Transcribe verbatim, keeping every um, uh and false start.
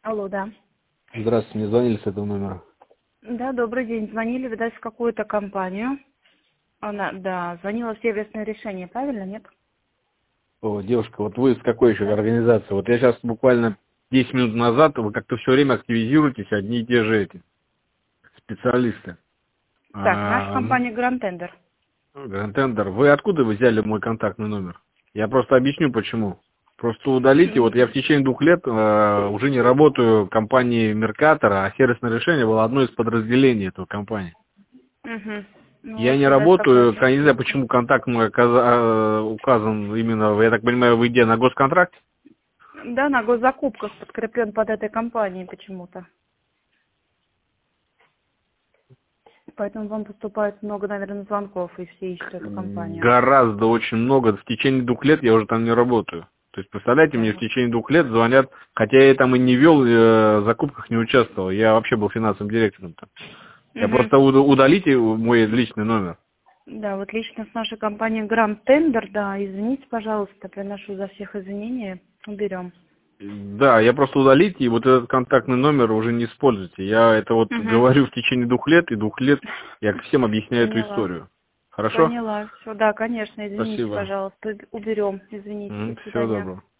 Алло, да. Здравствуйте, мне звонили с этого номера. Да, добрый день. Звонили, видать, в какую-то компанию. Она, да, звонила в сервисное решение, правильно, нет? О, девушка, вот вы с какой еще организации? Вот я сейчас буквально десять минут назад, вы как-то все время активизируетесь, одни и те же эти специалисты. Так, наша А, компания Grand Tender. Гранд-тендер, вы откуда вы взяли мой контактный номер? Я просто объясню почему. Просто удалите, вот я в течение двух лет э, уже не работаю в компании Меркатора, а сервисное решение было одно из подразделений этой компании. Угу. Ну, Я вот, не видать, работаю, какая-то... я не знаю, почему контакт мой оказа- э, указан именно, я так понимаю, вы где, на госконтракте? Да, на госзакупках подкреплен под этой компанией почему-то. Поэтому вам поступает много, наверное, звонков, и все ищут эту компанию. Гораздо, очень много. В течение двух лет я уже там не работаю. То есть, представляете, мне в Так. течение двух лет звонят, хотя я там и не вел, э, в закупках не участвовал. Я вообще был финансовым директором там. Я Угу. просто уд- удалите мой личный номер. Да, вот лично с нашей компанией Grand Tender, да, извините, пожалуйста, приношу за всех извинения, уберем. Да, я просто удалите, и вот этот контактный номер уже не используйте. Я это вот Угу. говорю в течение двух лет, и двух лет я всем объясняю эту Поняла. историю. Хорошо? Поняла. Все, да, конечно, извините, Спасибо. пожалуйста, уберем. Извините, до Всего свидания. доброго.